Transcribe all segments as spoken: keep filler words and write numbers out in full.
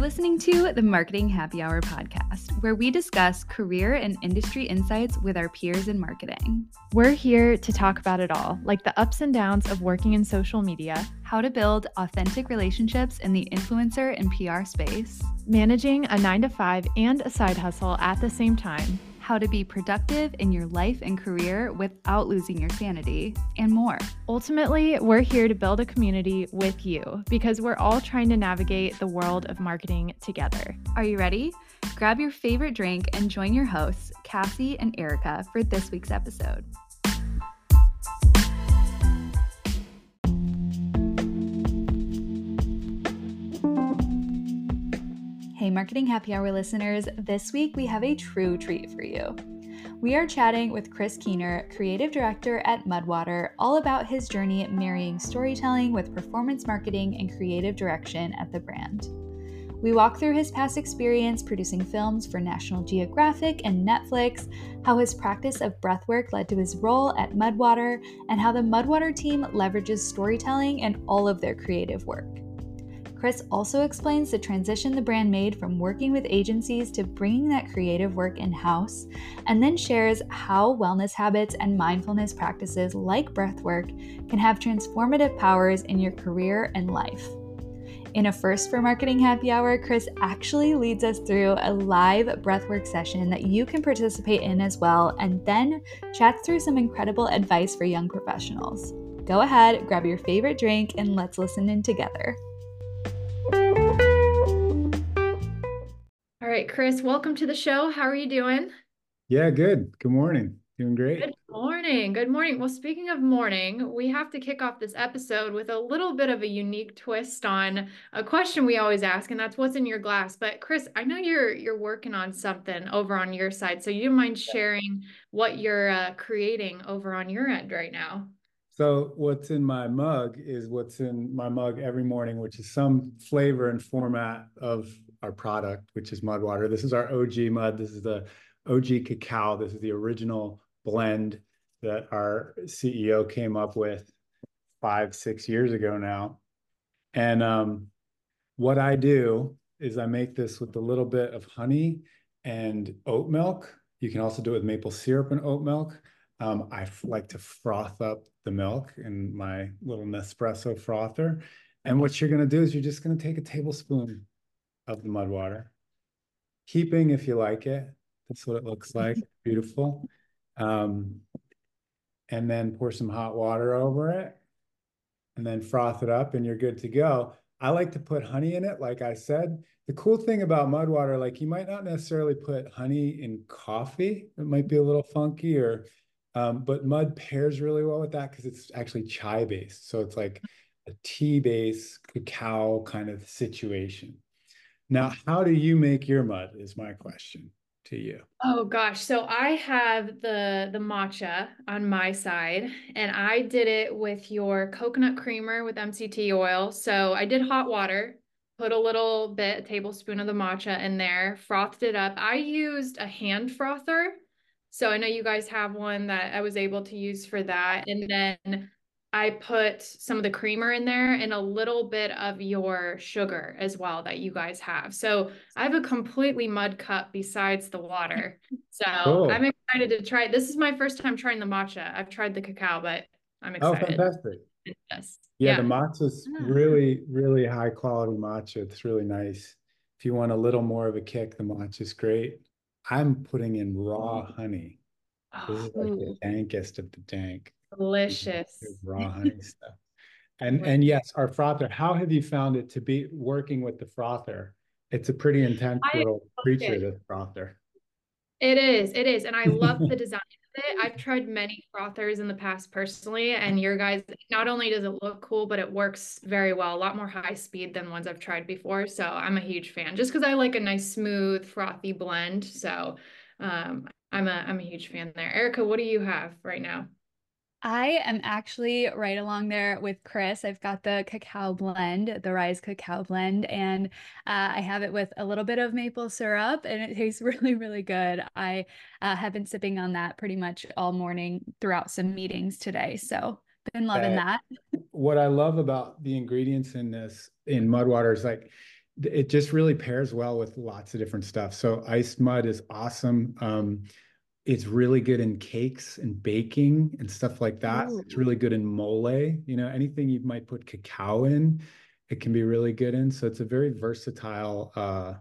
listening to the Marketing Happy Hour podcast, where we discuss career and industry insights with our peers in marketing. We're here to talk about it all, like the ups and downs of working in social media, how to build authentic relationships in the influencer and P R space, managing a nine to five and a side hustle at the same time, how to be productive in your life and career without losing your sanity, and more. Ultimately, we're here to build a community with you because we're all trying to navigate the world of marketing together. Are you ready? Grab your favorite drink and join your hosts, Cassie and Erica, for this week's episode. Hey, Marketing Happy Hour listeners, this week we have a true treat for you. We are chatting with Chris Keener, Creative Director at Mudwater, all about his journey marrying storytelling with performance marketing and creative direction at the brand. We walk through his past experience producing films for National Geographic and Netflix, how his practice of breathwork led to his role at Mudwater, and how the Mudwater team leverages storytelling in all of their creative work. Chris also explains the transition the brand made from working with agencies to bringing that creative work in-house, and then shares how wellness habits and mindfulness practices like breathwork can have transformative powers in your career and life. In a first for Marketing Happy Hour, Chris actually leads us through a live breathwork session that you can participate in as well, and then chats through some incredible advice for young professionals. Go ahead, grab your favorite drink, and let's listen in together. All right, Chris, welcome to the show. How are you doing? Yeah, good. Good morning. Doing great. Good morning. Good morning. Well, speaking of morning, we have to kick off this episode with a little bit of a unique twist on a question we always ask, and that's what's in your glass. But Chris, I know you're you're working on something over on your side, so you mind sharing what you're uh, creating over on your end right now? So what's in my mug is what's in my mug every morning, which is some flavor and format of our product, which is Mudwater. This is our O G mud. This is the O G cacao. This is the original blend that our C E O came up with five, six years ago now. And um, what I do is I make this with a little bit of honey and oat milk. You can also do it with maple syrup and oat milk. Um, I like to froth up the milk in my little Nespresso frother. And what you're going to do is you're just going to take a tablespoon of the Mudwater, heaping if you like it. That's what it looks like. Beautiful. Um, and then pour some hot water over it and then froth it up and you're good to go. I like to put honey in it, like I said. The cool thing about Mudwater, like you might not necessarily put honey in coffee. It might be a little funky or Um, but mud pairs really well with that because it's actually chai based. So it's like a tea based cacao kind of situation. Now, how do you make your mud is my question to you. Oh gosh. So I have the, the matcha on my side and I did it with your coconut creamer with M C T oil. So I did hot water, put a little bit, a tablespoon of the matcha in there, frothed it up. I used a hand frother. So I know you guys have one that I was able to use for that. And then I put some of the creamer in there and a little bit of your sugar as well that you guys have. So I have a completely mud cup besides the water. So cool. I'm excited to try it. This is my first time trying the matcha. I've tried the cacao, but I'm excited. Oh, fantastic. Yes. Yeah, yeah, the matcha's really, really high quality matcha. It's really nice. If you want a little more of a kick, the matcha's great. I'm putting in raw honey. This is like the dankest of the dank. Delicious. Raw honey stuff. And and yes, our frother, how have you found it to be working with the frother? It's a pretty intense little creature, this frother. It is, it is. And I love the design of it. I've tried many frothers in the past personally, and your guys, not only does it look cool, but it works very well. A lot more high speed than ones I've tried before. So I'm a huge fan just because I like a nice, smooth, frothy blend. So um, I'm a, I'm a huge fan there. Erica, what do you have right now? I am actually right along there with Chris. I've got the cacao blend, the Rise cacao blend, and uh, I have it with a little bit of maple syrup, and it tastes really, really good. I uh, have been sipping on that pretty much all morning throughout some meetings today, so been loving that. What I love about the ingredients in this, in Mudwater, is like it just really pairs well with lots of different stuff. So iced mud is awesome. Um, it's really good in cakes and baking and stuff like that. It's Ooh. really good in mole, you know, anything you might put cacao in, it can be really good in. So it's a very versatile, uh,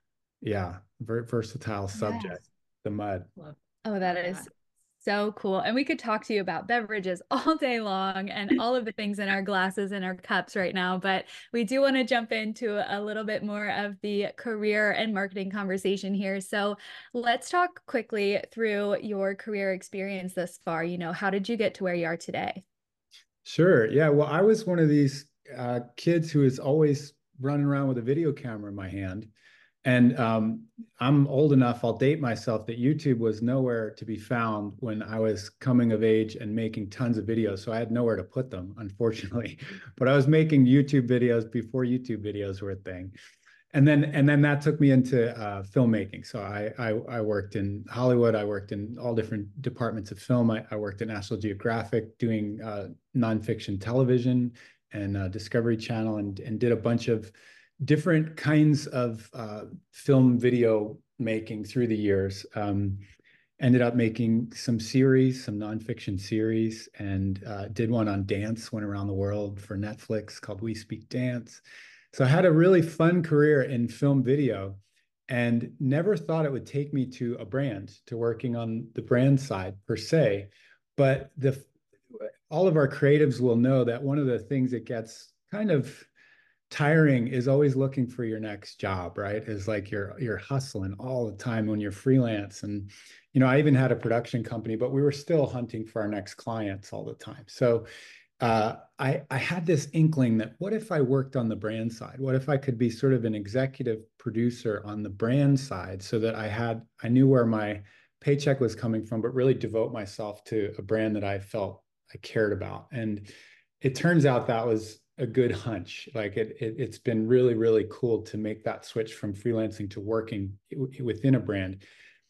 yeah, very versatile subject, Yes. the mud. Love, Oh, that love is that. so cool. And we could talk to you about beverages all day long and all of the things in our glasses and our cups right now. But we do want to jump into a little bit more of the career and marketing conversation here. So let's talk quickly through your career experience thus far. You know, how did you get to where you are today? Sure. Yeah. Well, I was one of these uh, kids who is always running around with a video camera in my hand. And um, I'm old enough, I'll date myself, that YouTube was nowhere to be found when I was coming of age and making tons of videos. So I had nowhere to put them, unfortunately. But I was making YouTube videos before YouTube videos were a thing. And then and then that took me into uh, filmmaking. So I, I I worked in Hollywood. I worked in all different departments of film. I, I worked at National Geographic doing uh, nonfiction television and uh, Discovery Channel, and and did a bunch of different kinds of uh, film video making through the years. Um, ended up making some series, some nonfiction series, and uh, did one on dance, went around the world for Netflix called We Speak Dance. So I had a really fun career in film video and never thought it would take me to a brand, to working on the brand side per se. But the all of our creatives will know that one of the things that gets kind of tiring is always looking for your next job, right? Is like you're you're hustling all the time when you're freelance. And you know, I even had a production company, but we were still hunting for our next clients all the time. So uh, I I had this inkling that what if I worked on the brand side? What if I could be sort of an executive producer on the brand side, so that I had I knew where my paycheck was coming from, but really devote myself to a brand that I felt I cared about. And it turns out that was a good hunch. Like it, it it's been really, really cool to make that switch from freelancing to working within a brand.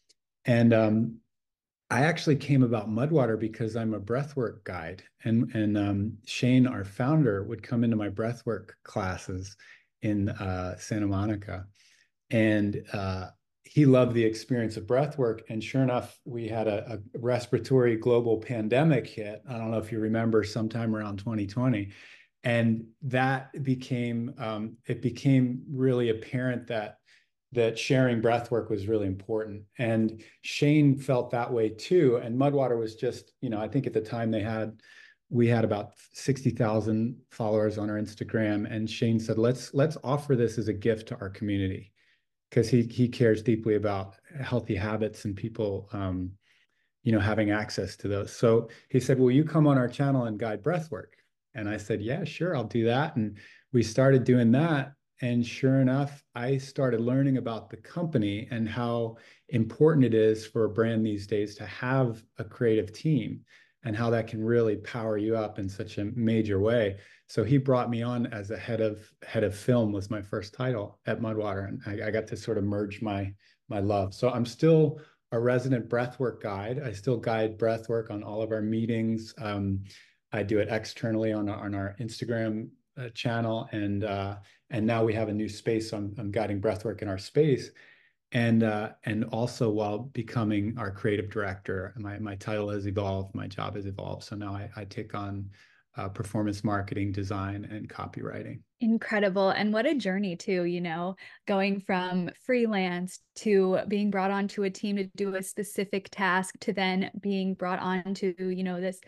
And um, I actually came about Mudwater because I'm a breathwork guide, and and um, Shane, our founder, would come into my breathwork classes in uh, Santa Monica, and uh, he loved the experience of breathwork. And sure enough, we had a, a respiratory global pandemic hit. I don't know if you remember, sometime around twenty twenty, and that became um, it became really apparent that that sharing breath work was really important. And Shane felt that way too. And Mudwater was just, you know, I think at the time they had, we had about sixty thousand followers on our Instagram. And Shane said, let's, let's offer this as a gift to our community. Cause he, he cares deeply about healthy habits and people, um, you know, having access to those. So he said, will you come on our channel and guide breath work? And I said, yeah, sure, I'll do that. And we started doing that. And sure enough, I started learning about the company and how important it is for a brand these days to have a creative team, and how that can really power you up in such a major way. So he brought me on as a head of head of film, was my first title at Mudwater. And I, I got to sort of merge my my love. So I'm still a resident breathwork guide. I still guide breathwork on all of our meetings. Um, I do it externally on our, on our Instagram uh, channel, and uh, and now we have a new space. I'm, I'm guiding breathwork in our space, and uh, and also while becoming our creative director, my my title has evolved, my job has evolved. So now I, I take on uh, performance marketing, design, and copywriting. Incredible. And what a journey too, you know, going from freelance to being brought onto a team to do a specific task to then being brought on to, you know, this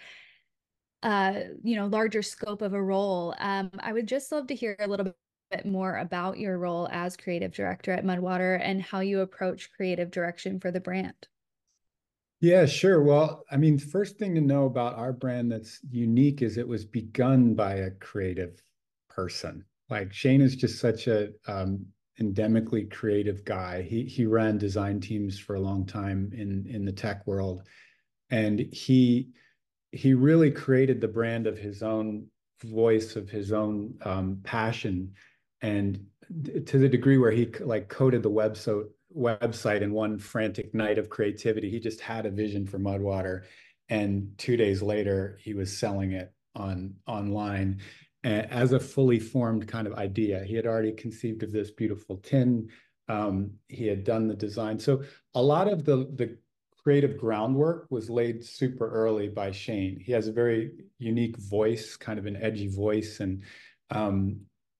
uh, you know, larger scope of a role. Um, I would just love to hear a little bit more about your role as creative director at Mudwater and how you approach creative direction for the brand. Yeah, sure. Well, I mean, first thing to know about our brand that's unique is it was begun by a creative person. Like Shane is just such a um, endemically creative guy. He he ran design teams for a long time in in the tech world, and he he really created the brand of his own voice, of his own um, passion, and to the degree where he like coded the website website in one frantic night of creativity. He just had a vision for Mudwater, and two days later he was selling it on online. as a fully formed kind of idea. He had already conceived of this beautiful tin. Um, he had done the design. So a lot of the, the creative groundwork was laid super early by Shane. He has a very unique voice, kind of an edgy voice. And um,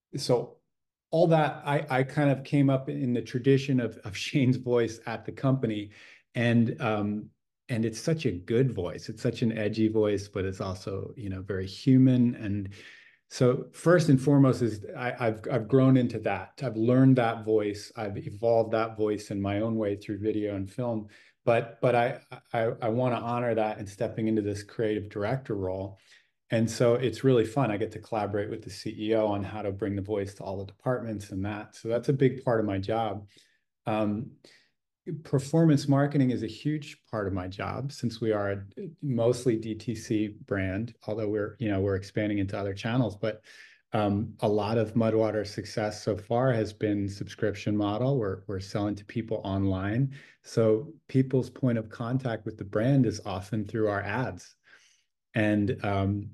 so all that, I, I kind of came up in the tradition of, of Shane's voice at the company. And um, and it's such a good voice. It's such an edgy voice, but it's also, you know, very human. And so first and foremost is I, I've I've grown into that. I've learned that voice. I've evolved that voice in my own way through video and film. But but I I, I want to honor that in stepping into this creative director role. And so it's really fun. I get to collaborate with the C E O on how to bring the voice to all the departments and that. So that's a big part of my job. Um, Performance marketing is a huge part of my job since we are a mostly D T C brand, although we're, you know, we're expanding into other channels. But um, a lot of Mudwater's success so far has been subscription model. We're, we're selling to people online. So people's point of contact with the brand is often through our ads. And, um,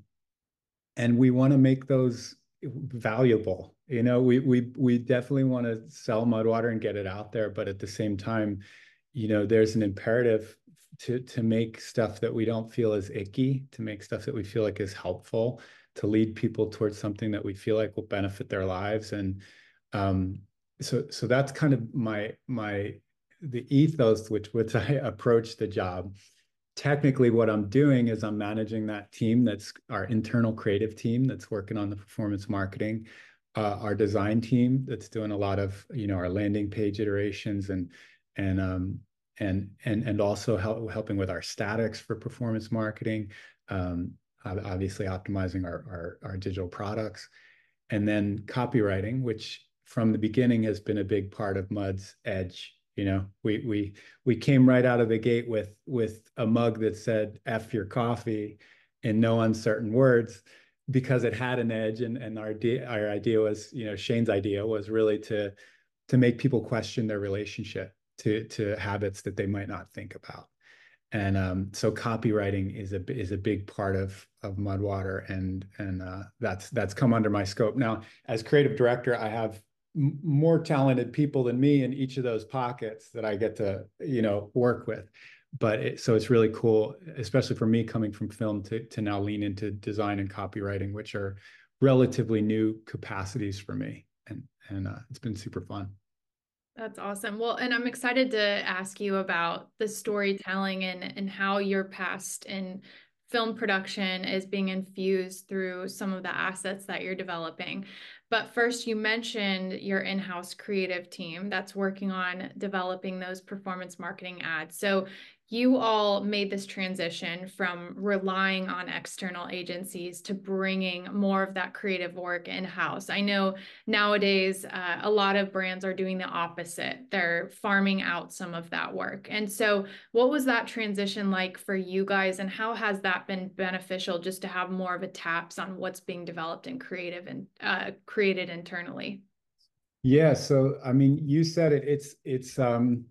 and we want to make those valuable. You know, we we we definitely want to sell Mudwater and get it out there, but at the same time, you know, there's an imperative to to make stuff that we don't feel is icky, to make stuff that we feel like is helpful, to lead people towards something that we feel like will benefit their lives. And um, so so that's kind of my my the ethos which which I approach the job. Technically, what I'm doing is I'm managing that team. That's our internal creative team that's working on the performance marketing, uh, our design team that's doing a lot of, you know, our landing page iterations and and um, and and and also help, helping with our statics for performance marketing, um, obviously optimizing our, our our digital products, and then copywriting, which from the beginning has been a big part of Mud's edge. You know, we we we came right out of the gate with with a mug that said "F your coffee" in no uncertain words, because it had an edge, and and our idea our idea was, you know, Shane's idea was really to to make people question their relationship to to habits that they might not think about. And um, so copywriting is a is a big part of of Mudwater, and and uh, that's that's come under my scope. Now, as creative director, I have more talented people than me in each of those pockets that I get to, you know, work with. But it, so it's really cool, especially for me coming from film to, to now lean into design and copywriting, which are relatively new capacities for me. And, and uh, it's been super fun. That's awesome. Well, and I'm excited to ask you about the storytelling and, and how your past in film production is being infused through some of the assets that you're developing. But first, you mentioned your in-house creative team that's working on developing those performance marketing ads. So you all made this transition from relying on external agencies to bringing more of that creative work in-house. I know nowadays uh, a lot of brands are doing the opposite. They're farming out some of that work. And so what was that transition like for you guys, and how has that been beneficial just to have more of a taps on what's being developed and creative and uh, created internally? Yeah, so I mean, you said it. It's it's um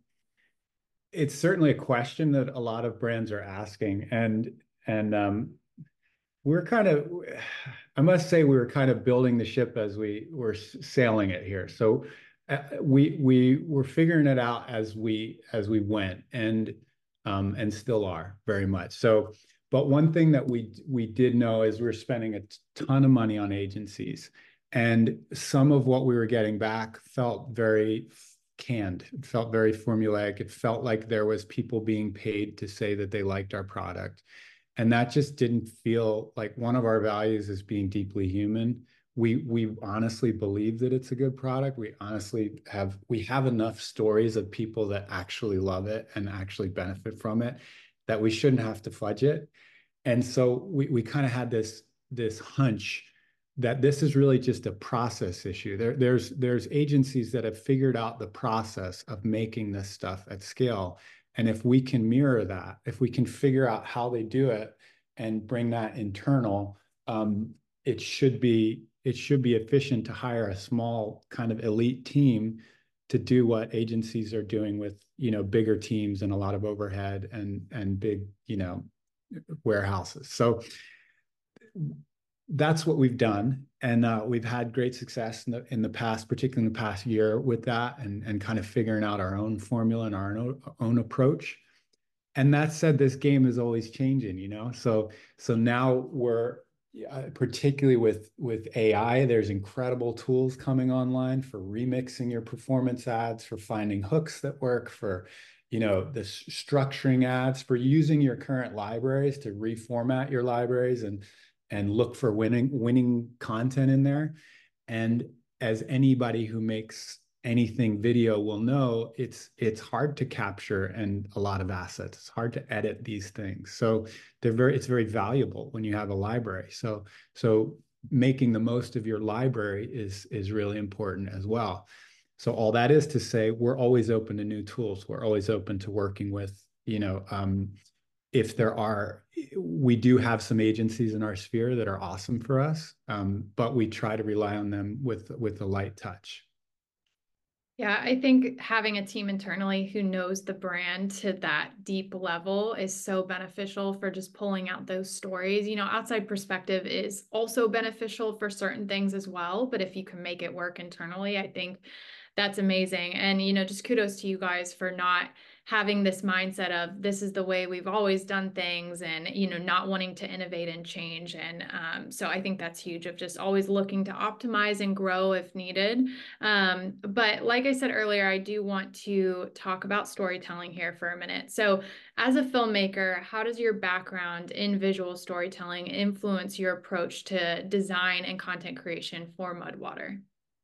it's certainly a question that a lot of brands are asking, and and um, we're kind of, I must say, we were kind of building the ship as we were sailing it here. So uh, we we were figuring it out as we as we went, and um, and still are very much so. But one thing that we we did know is we were spending a ton of money on agencies, and some of what we were getting back felt very canned. It felt very formulaic. It felt like there was people being paid to say that they liked our product. And that just didn't feel like one of our values is being deeply human. We we honestly believe that it's a good product. We honestly have we have enough stories of people that actually love it and actually benefit from it that we shouldn't have to fudge it. And so we we kind of had this this hunch that this is really just a process issue. There, there's there's agencies that have figured out the process of making this stuff at scale. And if we can mirror that, if we can figure out how they do it and bring that internal, um, it should be it should be efficient to hire a small kind of elite team to do what agencies are doing with, you know, bigger teams and a lot of overhead and and big, you know, warehouses. So that's what we've done. And uh, we've had great success in the, in the past, particularly in the past year with that, and, and kind of figuring out our own formula and our own, own approach. And that said, this game is always changing, you know? So, so now we're, uh, particularly with, with A I, there's incredible tools coming online for remixing your performance ads, for finding hooks that work, for, you know, the structuring ads, for using your current libraries to reformat your libraries and, and look for winning, winning content in there. And as anybody who makes anything video will know, it's it's hard to capture and a lot of assets. It's hard to edit these things. So they're very it's very valuable when you have a library. So so making the most of your library is is really important as well. So all that is to say, we're always open to new tools. We're always open to working with, you know, um, if there are, we do have some agencies in our sphere that are awesome for us, um, but we try to rely on them with with a light touch. Yeah, I think having a team internally who knows the brand to that deep level is so beneficial for just pulling out those stories. You know, outside perspective is also beneficial for certain things as well, but if you can make it work internally, I think that's amazing. And, you know, just kudos to you guys for not having this mindset of this is the way we've always done things, and, you know, not wanting to innovate and change. And um, so I think that's huge, of just always looking to optimize and grow if needed. Um, but like I said earlier, I do want to talk about storytelling here for a minute. So as a filmmaker, how does your background in visual storytelling influence your approach to design and content creation for Mudwater?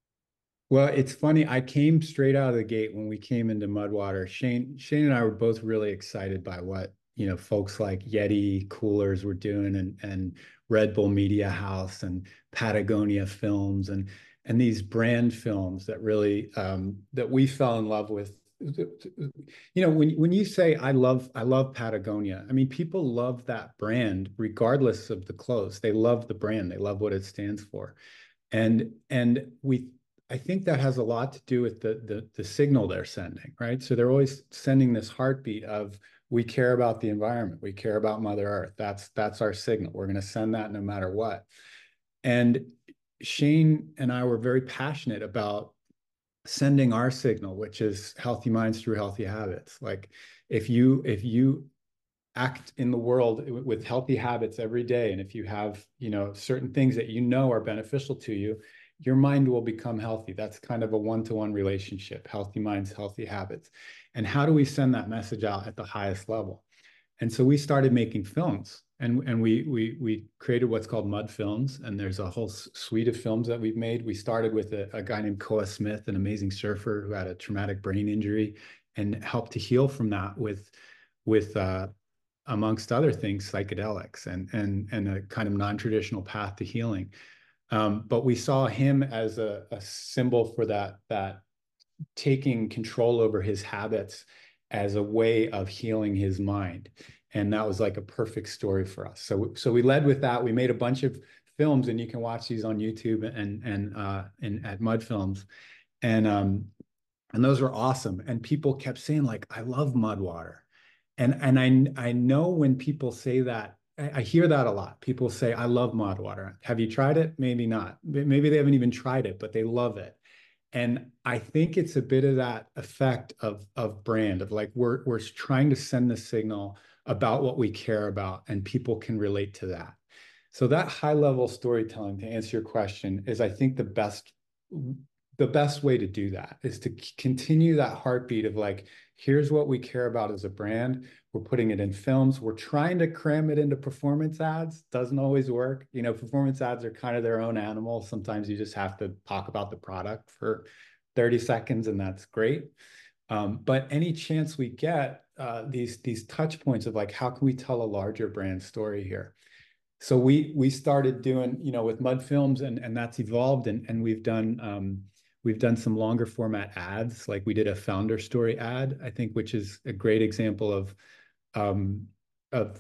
Well, it's funny. I came straight out of the gate when we came into Mudwater. Shane, Shane and I were both really excited by what, you know, folks like Yeti Coolers were doing, and and Red Bull Media House and Patagonia Films, and and these brand films that really um, that we fell in love with. You know, when when you say I love I love Patagonia, I mean, people love that brand regardless of the clothes. They love the brand. They love what it stands for, and and we. I think that has a lot to do with the, the the signal they're sending, right? So they're always sending this heartbeat of, we care about the environment, we care about Mother Earth. That's that's our signal. We're going to send that no matter what. And Shane and I were very passionate about sending our signal, which is healthy minds through healthy habits. Like if you if you act in the world with healthy habits every day, and if you have, you know, certain things that you know are beneficial to you, your mind will become healthy. That's kind of a one-to-one relationship, healthy minds, healthy habits. And how do we send that message out at the highest level? And so we started making films, and, and we, we, we created what's called Mud Films. And there's a whole suite of films that we've made. We started with a, a guy named Koa Smith, an amazing surfer who had a traumatic brain injury and helped to heal from that with, with, uh, amongst other things, psychedelics and, and, and a kind of non-traditional path to healing. Um, but we saw him as a, a symbol for that, that taking control over his habits as a way of healing his mind. And that was like a perfect story for us. So, so we led with that. We made a bunch of films, and you can watch these on YouTube and, and, uh, and at Mud Films. And, um, and those were awesome. And people kept saying, like, I love Mudwater. And, and I, I know when people say that, I hear that a lot. People say, I love Mudwater. Have you tried it? Maybe not. Maybe they haven't even tried it, but they love it. And I think it's a bit of that effect of, of brand, of like, we're, we're trying to send the signal about what we care about, and people can relate to that. So that high level storytelling, to answer your question, is, I think, the best, the best way to do that is to continue that heartbeat of like, here's what we care about as a brand. We're putting it in films. We're trying to cram it into performance ads. Doesn't always work. You know, performance ads are kind of their own animal. Sometimes you just have to talk about the product for thirty seconds, and that's great. Um, but any chance we get, uh, these, these touch points of like, how can we tell a larger brand story here? So we we started doing, you know, with Mud Films, and, and that's evolved, and, and we've done um, We've done some longer format ads. Like we did a founder story ad, I think, which is a great example of um, of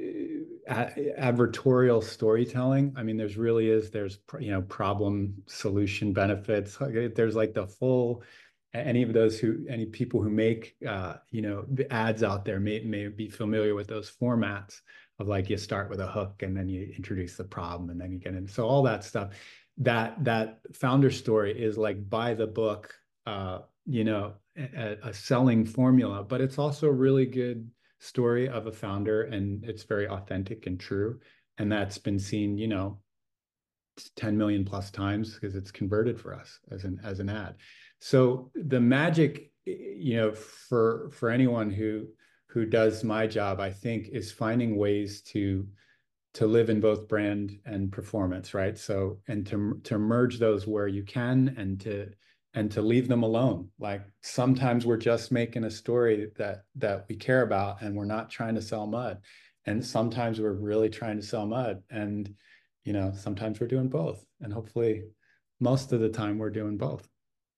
uh, advertorial storytelling. I mean, there's really is, there's, you know, problem, solution, benefits. There's like the full, any of those who, any people who make, uh, you know, the ads out there may, may be familiar with those formats. of like, you start with a hook and then you introduce the problem and then you get in. So all that stuff, that, that founder story is like by the book, uh, you know, a, a selling formula, but it's also a really good story of a founder, and it's very authentic and true. And that's been seen, you know, ten million plus times because it's converted for us as an, as an ad. So the magic, you know, for, for anyone who, who does my job, I think, is finding ways to, to live in both brand and performance, right? So, and to, to merge those where you can, and to, and to leave them alone. Like sometimes we're just making a story that, that we care about and we're not trying to sell mud. And sometimes we're really trying to sell mud. And, you know, sometimes we're doing both. And hopefully most of the time we're doing both.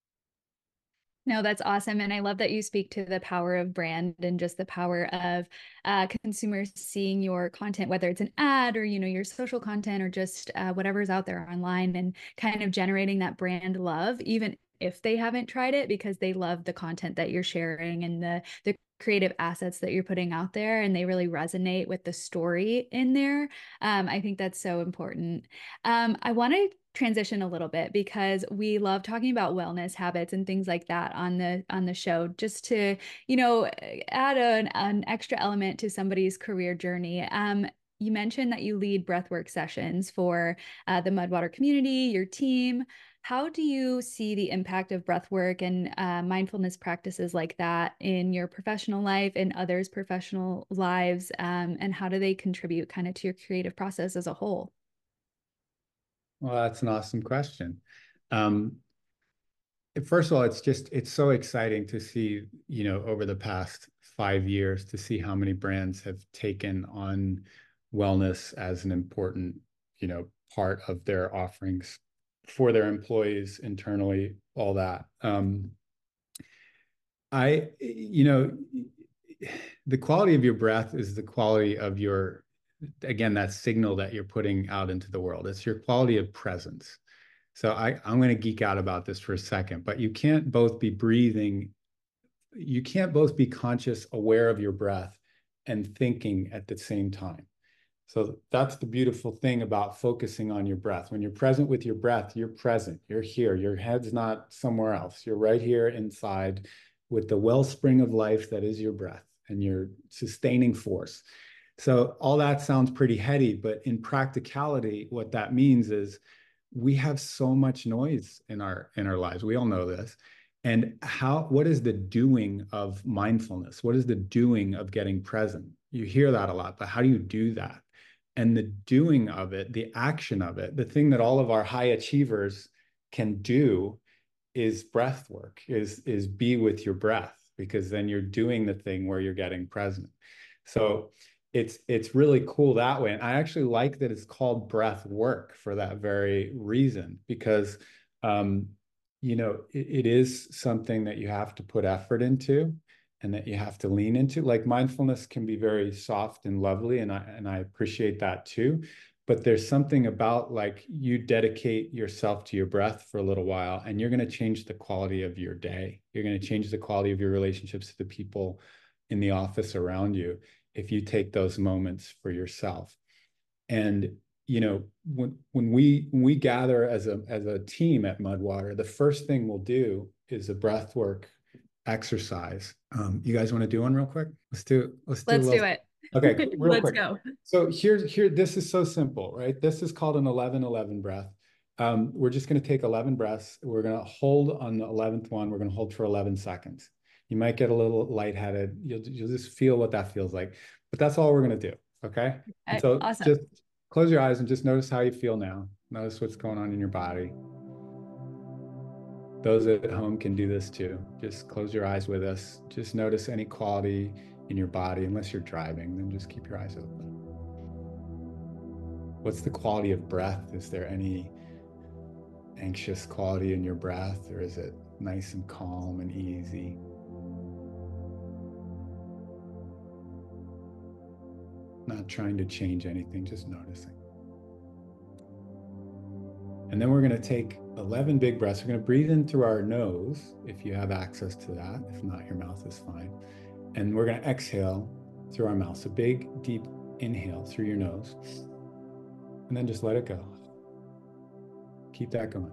No, that's awesome. And I love that you speak to the power of brand and just the power of uh, consumers seeing your content, whether it's an ad or, you know, your social content or just uh, whatever's out there online, and kind of generating that brand love, even if they haven't tried it, because they love the content that you're sharing and the, the creative assets that you're putting out there, and they really resonate with the story in there. Um, I think that's so important. Um, I want to transition a little bit because we love talking about wellness habits and things like that on the on the show, just to, you know, add an, an extra element to somebody's career journey. Um, you mentioned that you lead breathwork sessions for uh, the Mudwater community, your team. How do you see the impact of breathwork and uh, mindfulness practices like that in your professional life and others' professional lives? Um, and how do they contribute kind of to your creative process as a whole? Well, that's an awesome question. Um, first of all, it's just, it's so exciting to see, you know, over the past five years, to see how many brands have taken on wellness as an important, you know, part of their offerings for their employees internally, all that. Um, I, you know, the quality of your breath is the quality of your, again, that signal that you're putting out into the world. It's your quality of presence. So I, I'm going to geek out about this for a second, but you can't both be breathing, you can't both be conscious, aware of your breath and thinking at the same time. So that's the beautiful thing about focusing on your breath. When you're present with your breath, you're present, you're here, your head's not somewhere else. You're right here inside with the wellspring of life that is your breath and your sustaining force. So all that sounds pretty heady, but in practicality, what that means is we have so much noise in our in our lives. We all know this. And how, what is the doing of mindfulness? What is the doing of getting present? You hear that a lot, but how do you do that? And the doing of it, the action of it, the thing that all of our high achievers can do is breath work, is, is be with your breath, because then you're doing the thing where you're getting present. So it's, it's really cool that way. And I actually like that it's called breath work for that very reason, because, um, you know, it, it is something that you have to put effort into and that you have to lean into. Like mindfulness can be very soft and lovely, and I, and I appreciate that too. But there's something about like you dedicate yourself to your breath for a little while, and you're going to change the quality of your day. You're going to change the quality of your relationships to the people in the office around you if you take those moments for yourself. And you know, when when we when we gather as a as a team at Mudwater, the first thing we'll do is a breath work exercise. Um, you guys want to do one real quick? Let's do let's do Let's a little, do it. Okay, real Let's quick. go. So here's here, this is so simple, right? This is called an eleven eleven breath. Um, we're just going to take eleven breaths. We're going to hold on the eleventh one. We're going to hold for eleven seconds. You might get a little lightheaded. You'll, you'll just feel what that feels like. But that's all we're going to do, okay? And so Awesome. just close your eyes and just notice how you feel now. Notice what's going on in your body. Those at home can do this too. Just close your eyes with us. Just notice any quality in your body. Unless you're driving, then just keep your eyes open. What's the quality of breath? Is there any anxious quality in your breath, or is it nice and calm and easy? Not trying to change anything, just noticing. And then we're going to take eleven big breaths. We're going to breathe in through our nose, if you have access to that. If not, your mouth is fine. And we're going to exhale through our mouth. So big, deep inhale through your nose, and then just let it go. Keep that going.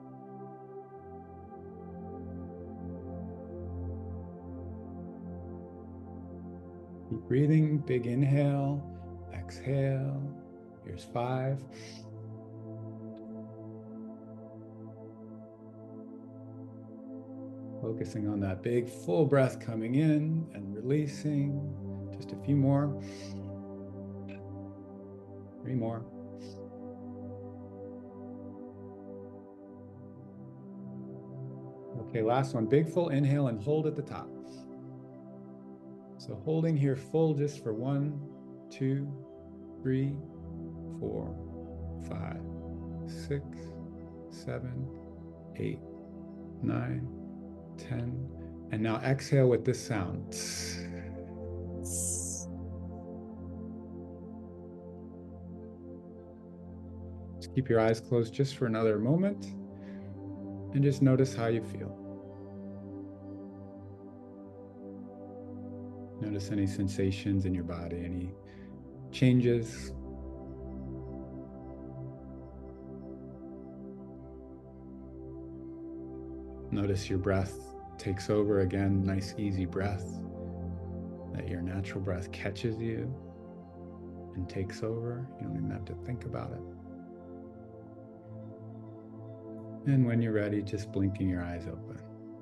Keep breathing, big inhale, exhale. Here's five. Focusing on that big full breath coming in and releasing. Just a few more. Three more. Okay, last one. Big full inhale and hold at the top. So holding here full just for one, two, three, four, five, six, seven, eight, nine, ten. And now exhale with this sound. Just keep your eyes closed just for another moment and just notice how you feel. Notice any sensations in your body, any changes. Notice your breath takes over again, nice easy breath, that your natural breath catches you and takes over. You don't even have to think about it. And when you're ready, just blinking your eyes open.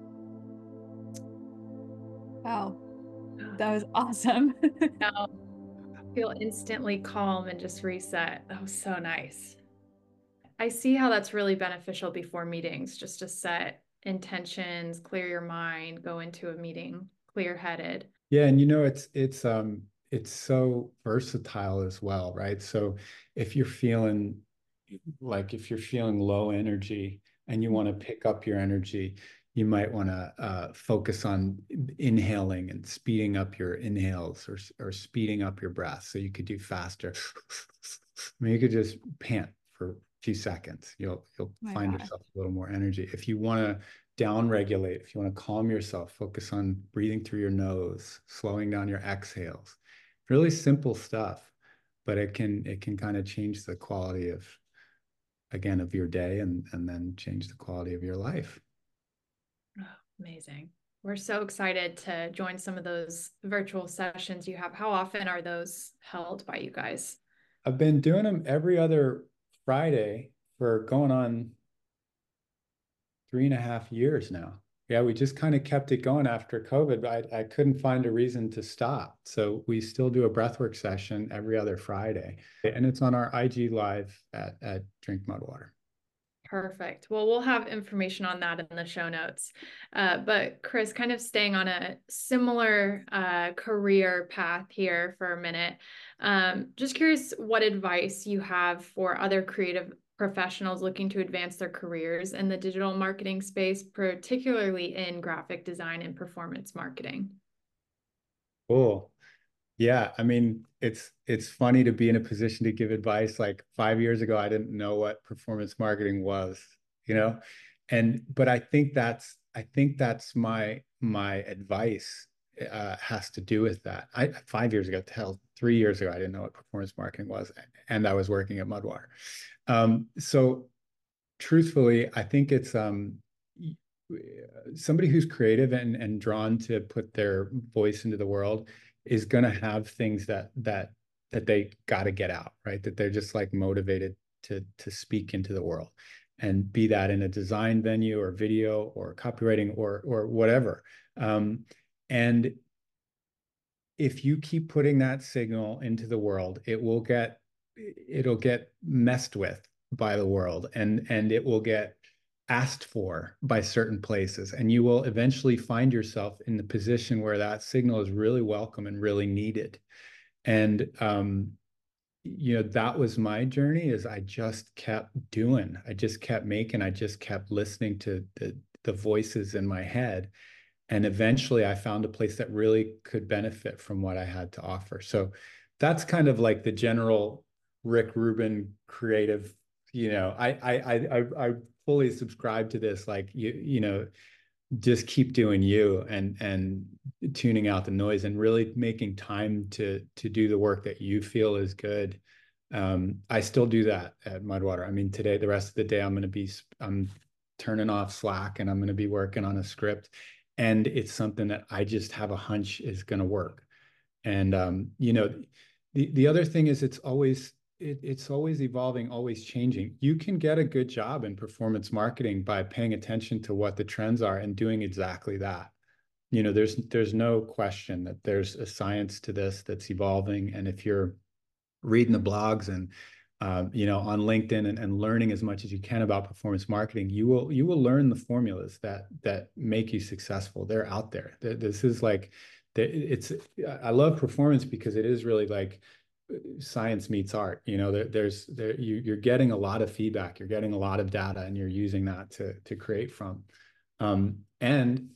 Wow, that was awesome. Now, feel instantly calm and just reset. That was so nice. I see how that's really beneficial before meetings, just to set intentions, clear your mind, go into a meeting clear-headed. Yeah, and you know, it's it's um it's so versatile as well, right? So if you're feeling like if you're feeling low energy and you want to pick up your energy, you might want to uh, focus on inhaling and speeding up your inhales, or or speeding up your breath. So you could do faster. I mean, you could just pant for a few seconds. You'll you'll Oh my find God. yourself a little more energy. If you want to down regulate, if you want to calm yourself, focus on breathing through your nose, slowing down your exhales. Really simple stuff, but it can it can kind of change the quality of, again, of your day, and and then change the quality of your life. Oh, amazing. We're so excited to join some of those virtual sessions you have. How often are those held by you guys? I've been doing them every other Friday for going on three and a half years now. Yeah, we just kind of kept it going after COVID, but I, I couldn't find a reason to stop. So we still do a breathwork session every other Friday. And it's on our I G Live at, at Drink Mudwater. Perfect. Well, we'll have information on that in the show notes. Uh, but Chris, kind of staying on a similar uh, career path here for a minute, um, just curious what advice you have for other creative professionals looking to advance their careers in the digital marketing space, particularly in graphic design and performance marketing. Cool. Yeah, I mean, it's it's funny to be in a position to give advice. Like five years ago, I didn't know what performance marketing was, you know, and but I think that's I think that's my my advice uh, has to do with that. I five years ago, hell, three years ago, I didn't know what performance marketing was, and I was working at Mudwater. Um, so, truthfully, I think it's um somebody who's creative and and drawn to put their voice into the world is going to have things that that that they got to get out, right? That they're just like motivated to to speak into the world, and be that in a design venue or video or copywriting or or whatever. Um, and if you keep putting that signal into the world, it will get it'll get messed with by the world, and and it will get asked for by certain places, and you will eventually find yourself in the position where that signal is really welcome and really needed. And um, you know, that was my journey. Is I just kept doing, I just kept making, I just kept listening to the the voices in my head, and eventually I found a place that really could benefit from what I had to offer. So that's kind of like the general Rick Rubin creative. You know, I I I I fully subscribe to this. Like you you know, just keep doing you and and tuning out the noise and really making time to to do the work that you feel is good. Um, I still do that at Mudwater. I mean, today, the rest of the day, I'm going to be, I'm turning off Slack and I'm going to be working on a script. And it's something that I just have a hunch is going to work. And, um, you know, the, the other thing is it's always, it, it's always evolving, always changing. You can get a good job in performance marketing by paying attention to what the trends are and doing exactly that. You know, there's, there's no question that there's a science to this that's evolving. And if you're reading the blogs and uh, you know, on LinkedIn and, and learning as much as you can about performance marketing, you will you will learn the formulas that that make you successful. They're out there. This is like, it's. I love performance because it is really like science meets art. You know, there, there's there you, you're getting a lot of feedback, you're getting a lot of data, and you're using that to to create from. Um, and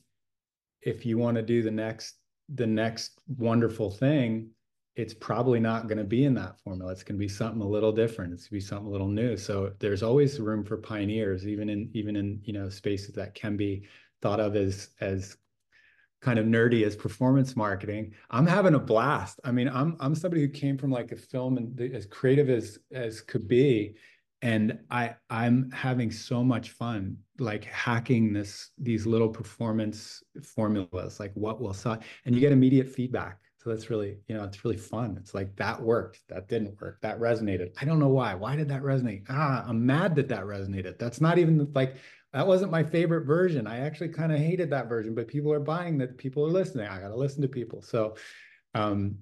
if you want to do the next the next wonderful thing, it's probably not going to be in that formula. It's going to be something a little different. It's going to be something a little new. So there's always room for pioneers, even in even in you know spaces that can be thought of as as kind of nerdy as performance marketing. I'm having a blast. I mean, I'm I'm somebody who came from like a film and the, as creative as as could be, and I I'm having so much fun like hacking this these little performance formulas, like what will sell, and you get immediate feedback. So that's really, you know, it's really fun. It's like that worked, that didn't work, that resonated. I don't know why. Why did that resonate? Ah, I'm mad that that resonated. That's not even like, that wasn't my favorite version. I actually kind of hated that version, but people are buying that, people are listening. I got to listen to people. So um,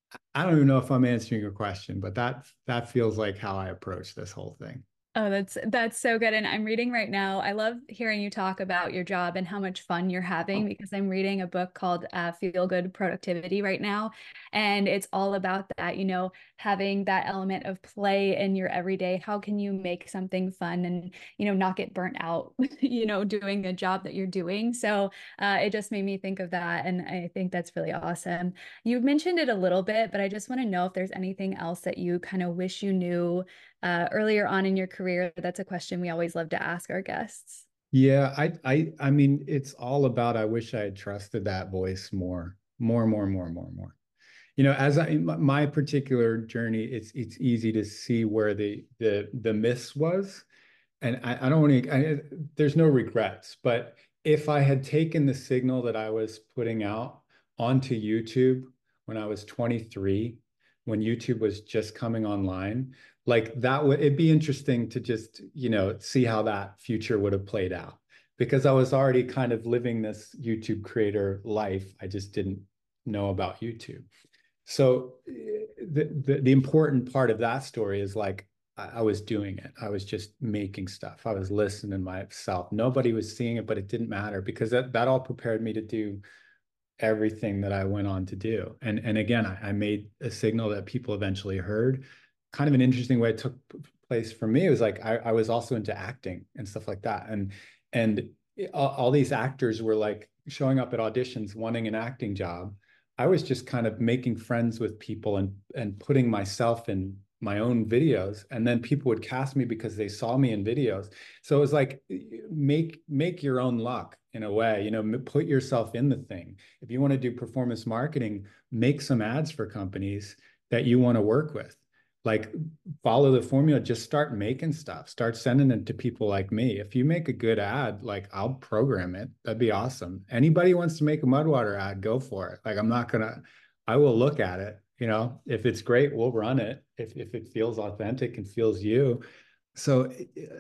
I don't even know if I'm answering your question, but that that feels like how I approach this whole thing. Oh, that's that's so good. And I'm reading right now. I love hearing you talk about your job and how much fun you're having, because I'm reading a book called uh, Feel Good Productivity right now. And it's all about that, you know, having that element of play in your everyday. How can you make something fun and, you know, not get burnt out, you know, doing a job that you're doing. So uh, it just made me think of that. And I think that's really awesome. You mentioned it a little bit, but I just want to know if there's anything else that you kind of wish you knew uh, earlier on in your career. That's a question we always love to ask our guests. Yeah, I I I mean, it's all about I wish I had trusted that voice more, more, more, more, more, more. You know, as I my particular journey, it's it's easy to see where the the the miss was, and I, I don't want to. I, there's no regrets, but if I had taken the signal that I was putting out onto YouTube when I was twenty-three, when YouTube was just coming online, like that would, it'd be interesting to just, you know, see how that future would have played out, because I was already kind of living this YouTube creator life. I just didn't know about YouTube. So the, the, the important part of that story is like, I, I was doing it. I was just making stuff. I was listening myself. Nobody was seeing it, but it didn't matter, because that, that all prepared me to do everything that I went on to do. And, and again, I, I made a signal that people eventually heard. Kind of an interesting way it took place for me. It was like, I, I was also into acting and stuff like that. And, and all, all these actors were like showing up at auditions, wanting an acting job. I was just kind of making friends with people and, and putting myself in my own videos, and then people would cast me because they saw me in videos. So it was like, make make your own luck in a way, you know, put yourself in the thing. If you want to do performance marketing, make some ads for companies that you want to work with. Like, follow the formula, just start making stuff, start sending it to people like me. If you make a good ad, like, I'll program it. That'd be awesome. Anybody wants to make a Mudwater ad, go for it. Like, I'm not gonna, I will look at it. You know, if it's great, we'll run it. If if it feels authentic and feels you. So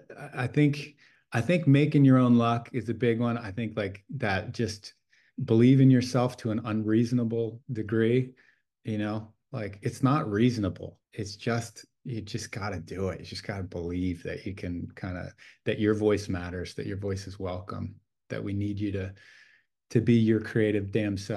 I think I think making your own luck is a big one. I think like that, just believe in yourself to an unreasonable degree, you know, like it's not reasonable. It's just, you just got to do it. You just got to believe that you can kind of, that your voice matters, that your voice is welcome, that we need you to to be your creative damn self.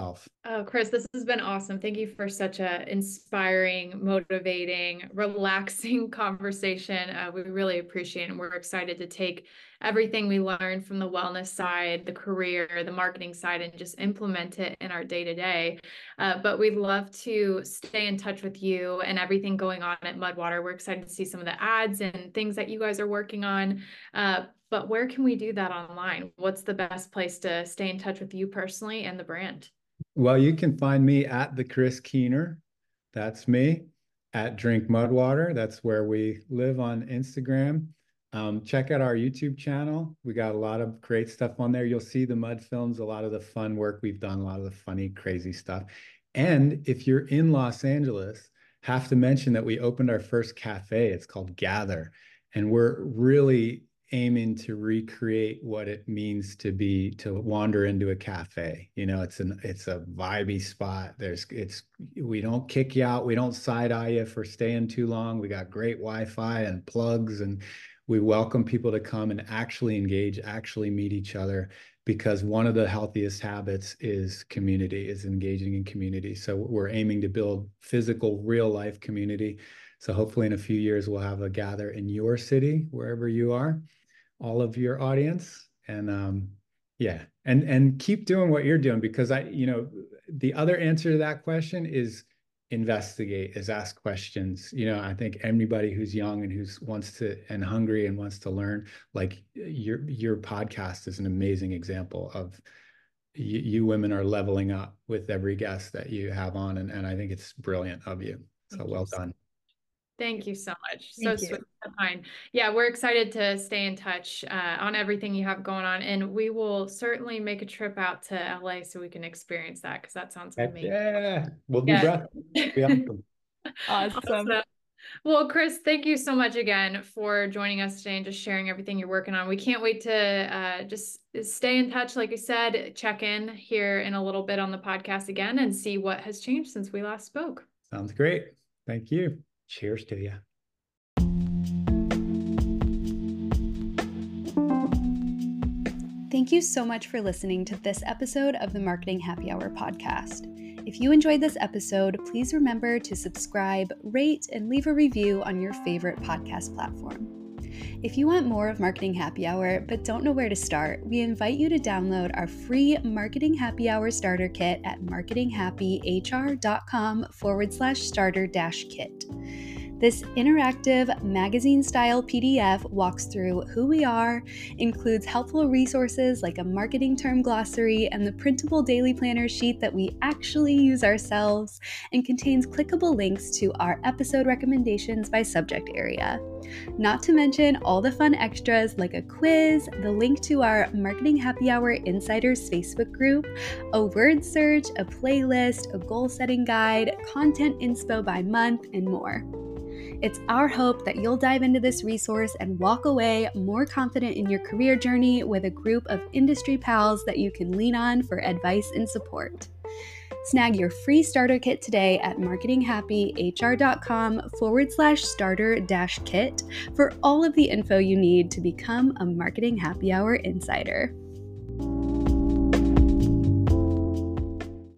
Oh, Chris, this has been awesome. Thank you for such a inspiring, motivating, relaxing conversation. Uh, we really appreciate it. And we're excited to take everything we learned from the wellness side, the career, the marketing side, and just implement it in our day-to-day. Uh, but we'd love to stay in touch with you and everything going on at Mudwater. We're excited to see some of the ads and things that you guys are working on. Uh, but where can we do that online? What's the best place to stay in touch with you personally and the brand? Well, you can find me at the Chris Keener. That's me. At Drink Mudwater. That's where we live on Instagram. Um, check out our YouTube channel. We got a lot of great stuff on there. You'll see the mud films, a lot of the fun work we've done, a lot of the funny, crazy stuff. And if you're in Los Angeles, have to mention that we opened our first cafe. It's called Gather. And we're really aiming to recreate what it means to be to wander into a cafe. You know, it's an it's a vibey spot. There's it's we don't kick you out, we don't side eye you for staying too long. We got great Wi-Fi and plugs, and we welcome people to come and actually engage, actually meet each other, because one of the healthiest habits is community, is engaging in community. So we're aiming to build physical, real life community. So hopefully in a few years we'll have a Gather in your city, wherever you are, all of your audience. And um, yeah, and and keep doing what you're doing, because I, you know, the other answer to that question is investigate, is ask questions. You know, I think anybody who's young and who's wants to and hungry and wants to learn, like your your podcast is an amazing example of you, you women are leveling up with every guest that you have on, and, and I think it's brilliant of you. So Thank well you. done. Thank you so much. Thank so you. sweet and kind. Yeah, we're excited to stay in touch uh, on everything you have going on. And we will certainly make a trip out to L A so we can experience that, because that sounds Heck amazing. yeah, we'll do Yeah. breath. Be awesome. Awesome. Awesome. Well, Chris, thank you so much again for joining us today and just sharing everything you're working on. We can't wait to uh, just stay in touch. Like I said, check in here in a little bit on the podcast again and see what has changed since we last spoke. Sounds great. Thank you. Cheers to you. Thank you so much for listening to this episode of the Marketing Happy Hour podcast. If you enjoyed this episode, please remember to subscribe, rate, and leave a review on your favorite podcast platform. If you want more of Marketing Happy Hour but don't know where to start, we invite you to download our free Marketing Happy Hour starter kit at marketinghappyhr.com forward slash starter dash kit. This interactive magazine-style P D F walks through who we are, includes helpful resources like a marketing term glossary and the printable daily planner sheet that we actually use ourselves, and contains clickable links to our episode recommendations by subject area. Not to mention all the fun extras like a quiz, the link to our Marketing Happy Hour Insiders Facebook group, a word search, a playlist, a goal-setting guide, content inspo by month, and more. It's our hope that you'll dive into this resource and walk away more confident in your career journey with a group of industry pals that you can lean on for advice and support. Snag your free starter kit today at marketinghappyhr.com forward slash starter dash kit for all of the info you need to become a Marketing Happy Hour insider.